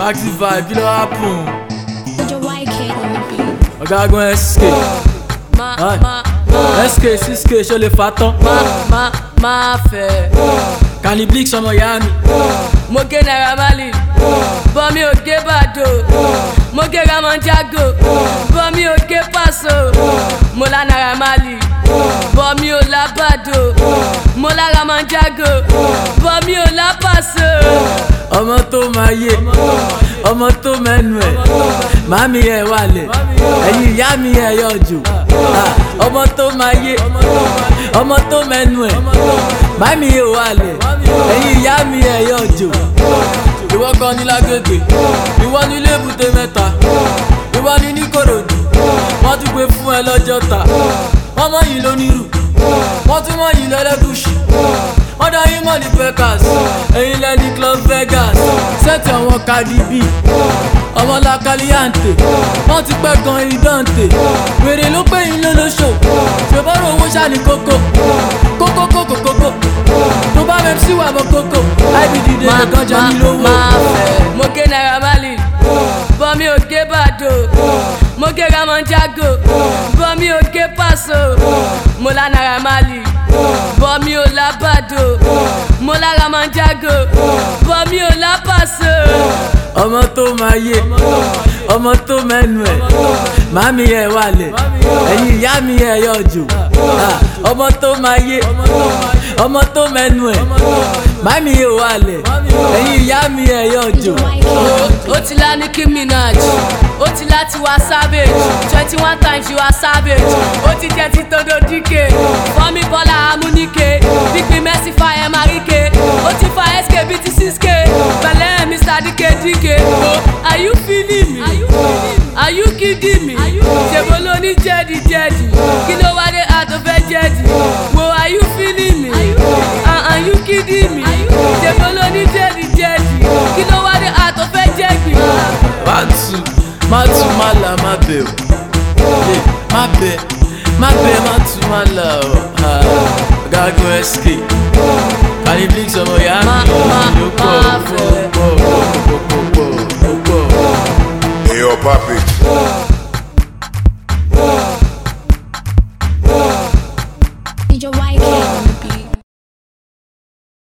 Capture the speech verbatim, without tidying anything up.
Maxi vibe, kí ló happen? Ma, Ọ̀gágun S K. ma, ma, ma, S K six K ṣó lè fa tán. ma, ma, ma fẹ́. Kani Blix ọmọ ìyá mi. Mo gé Naira Marley, bọ́ mi ò gé Bado. Mo gé Ramon Jago, bọ́ mi ò gé Paso. Mo la Naira Marley, bọ́ mi ò la Bado. Mo la Ramon Jago, bọ́ mi ò la Paso. Ọmọ tó máa yé, ọmọ tó mẹ́nu ẹ̀, màmí ẹ̀ wálẹ̀, ẹ̀yin ìyá mi ẹ̀ yọjú. Ọmọ tó máa yé, ọmọ tó mẹ́nu ẹ̀, màmí ẹ̀ wálẹ̀, ẹ̀yin ìyá mi ẹ̀ yọjú. Ìwọ kan ní lágbègbè, ìwọ ní lébùté mẹ́ta, ìwọ ní níkòròdú, wọ́n tún gbé fún ẹ lọ́jọ́ta. Wọ́n mọ̀ yìí lónírù, wọ́n tún mọ̀ yìí lẹ́lẹ́gùṣì. Wọ́n dá yín mọ̀ ní Pekas, ẹ̀yin lẹ́ni Club Vegas. Sẹ́ẹ̀tì àwọn Cardi B, ọmọ la Caliente, wọ́n ti pẹ́ gan ìdáǹtè. Wèrè ló pé yín ló lóṣò, ṣèbọ́rọ̀ owó ṣáà ní kókó. Kókó kókó kókó, tó bá mẹ́m sí wà mọ́ kókó. I B D dé lọ́gán jẹ́ mi lówó. Ma fẹ́. Mo gé Naira Marley, bọ́ mi ò gé Bado. Mo gé Ramon Jago, bọ́ mi ò gé Paso. Mo la Naira Marley, bọ́ mi ò la Bado. Mo la Ramon Jago, bọ́ mi ò la Paso. Ọmọ tó máa yé, ọmọ tó mẹ́nu ẹ̀, màmí ẹ̀ wálẹ̀, ẹ̀yin ìyá mi ẹ̀ yọjú. Ọmọ tó máa yé, ọmọ tó mẹ́nu ẹ̀, màmí ẹ̀ wálẹ̀, ẹ̀yin ìyá mi ẹ̀ yọjú. Ó ti lá Nicki Minaj, ó ti lá Tiwa Savage, twenty one times you are savage. Ó ti jẹ́ ti todo D K, Fọ́mi Bọ́lá Amúníke, Bípin Mercy fa ẹ̀ Marike. Ó ti fa S K bíi ti six K, pẹ̀lẹ́ Mister D K D K. Oh, are you feeling me? Are you kidding me? Ṣèbó ló ní jẹ́dì jẹ́dì, kí ló wá dé àtọ́fẹ́ jẹ́dì? Wo are you feeling me? Uh, are you kidding me? Ṣèbó ló ní jẹ́dì jẹ́dì, kí ló wá dé àtọ́fẹ́ jẹ́dì? Má tu, má tu má là má bẹ̀ o. Má bẹ̀, má bẹ̀ má tu má là o. Ọ̀gágun S K. Kani Blix ọmọ ìyá mi. Ma, ma, Yóò pọ̀ ma pọ̀ pọ̀ pọ̀ pọ̀.